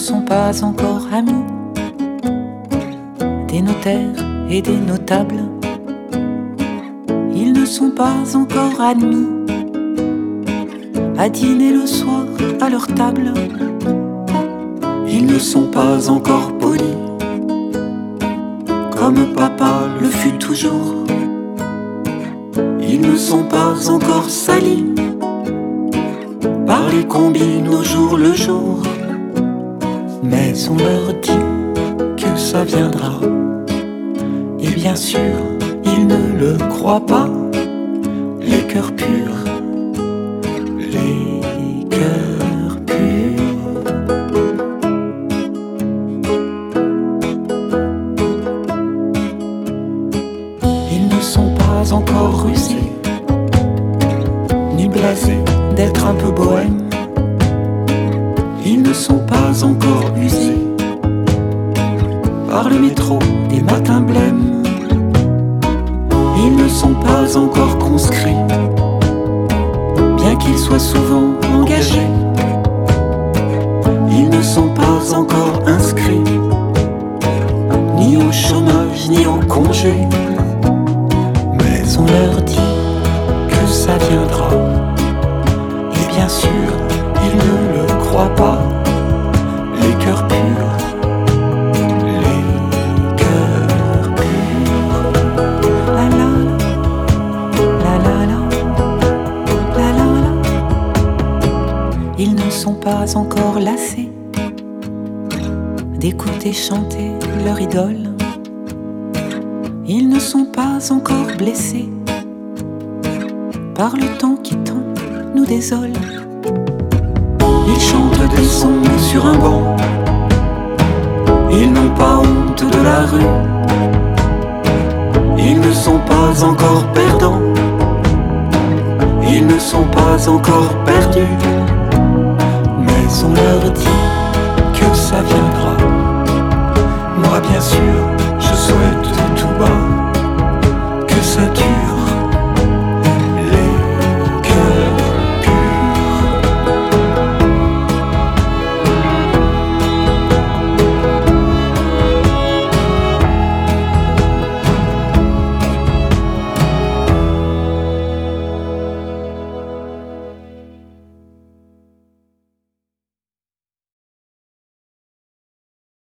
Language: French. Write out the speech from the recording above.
sont pas encore amis des notaires et des notables. Ils ne sont pas encore admis à dîner le soir à leur table. Ils ne sont pas encore polis comme papa le fut toujours. Ils ne sont pas encore salis par les combines au jour le jour. Mais on leur dit que ça viendra, et bien sûr ils ne le croient pas. Les cœurs purs, les cœurs purs. Ils ne sont pas encore rusés ni blasés d'être un peu bohèmes. Ils ne sont pas encore usés par le métro des matins blêmes. Ils ne sont pas encore conscrits, bien qu'ils soient souvent engagés. Ils ne sont pas encore inscrits, ni au chômage, ni au congé. Mais on leur dit que ça viendra, et bien sûr, ils ne le croient pas. Les cœurs purs, les cœurs purs. La la la, la la la, la la la. Ils ne sont pas encore lassés d'écouter chanter leur idole. Ils ne sont pas encore blessés par le temps qui tant nous désole. Ils chantent des sons sur un banc. Ils n'ont pas honte de la rue. Ils ne sont pas encore perdants. Ils ne sont pas encore perdus. Mais on leur dit que ça viendra. Moi bien sûr, je souhaite